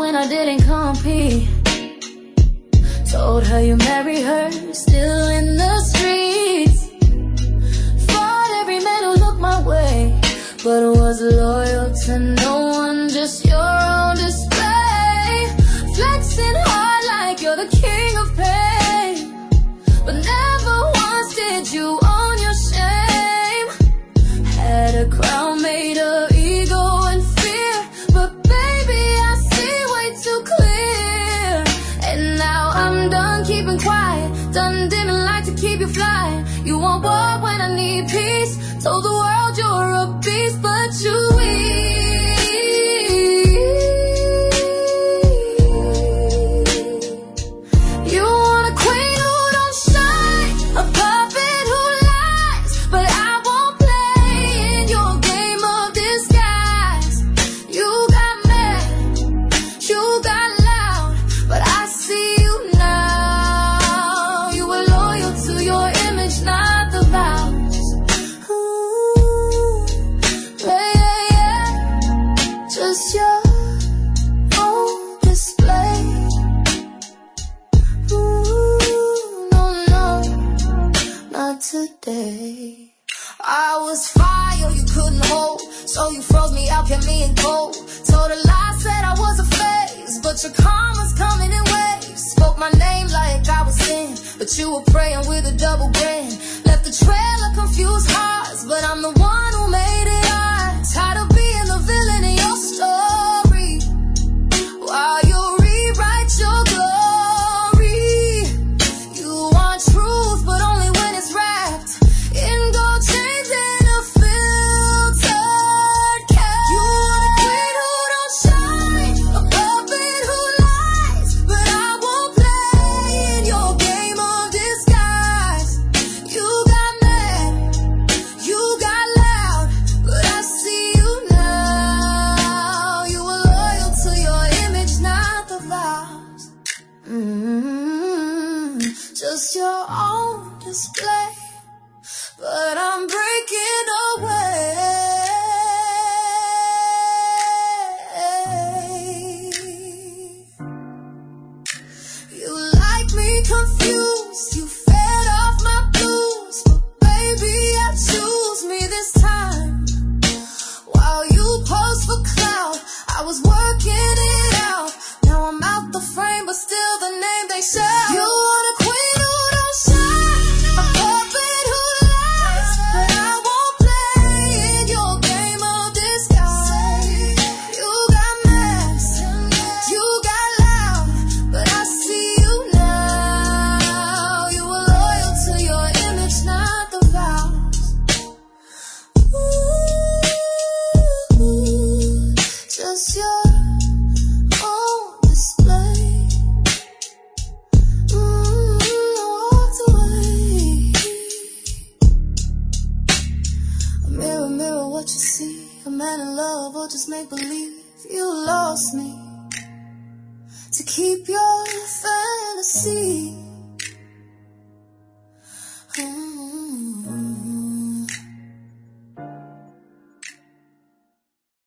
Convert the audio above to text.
when I didn't compete. Told her you marry her, still in the streets. Fought every man who looked my way, but was loyal to no one, just your own display. Flexing hard like you're the king of pain, but never once did you own your shame. Had a crown made of ego and fear, but baby I see way too clear. And now I'm done keeping quiet, done dimming light to keep you flying. You want war when I need peace, told the world you're a beast, but you weak. You want a queen who don't shine, a puppet who lies, but I won't play in your game of disguise. You got mad, you got loud, but I see you now. You were loyal to your image, not the vows. Ooh, yeah, yeah, just your own display. Ooh, no, no, not today. I was fire you couldn't hold, so you froze me out, kept me in cold. Told a lie, said I was a phase, but your karma's coming in waves. Spoke my name like I was sin, but you were praying with a double grin. Left the trail of confused hearts, but I'm the one who made it hard. Tired of being the villain in your story, while you rewrite your glory. You want truth, but only when it's wrapped in gold chains and a filtered cap. You want a queen who don't shine, a puppet who lies, but I won't play in your game of disguise. You got mad, you got loud, but I see you now. You were loyal to your image, not the vows. Just your own display, but I'm breaking away. You like me confused, you fed off my blues, but baby I choose me this time. While you pose for clout, I was working it out. Now I'm out the frame, but still the name they shout. You want a queen who don't shine, a puppet who lies, but I won't play in your game of disguise. You got mad, you got loud, but I see you now. You were loyal to your image, not the vows. Ooh, just your own display. Walked away. A mirror, mirror, what you see? A man in love or just make believe? You lost me to keep your fantasy.